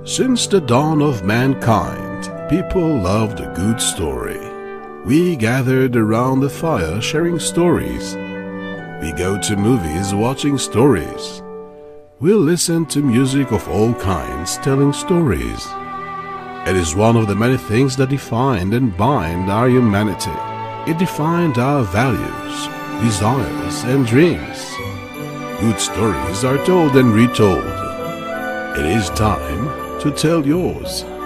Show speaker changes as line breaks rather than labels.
Since the dawn of mankind, people loved a good story. We gathered around the fire sharing stories. We go to movies watching stories. We'll listen to music of all kinds telling stories. It is one of the many things that define and bind our humanity. It defined our values, desires, and dreams. Good stories are told and retold. It is time to tell yours.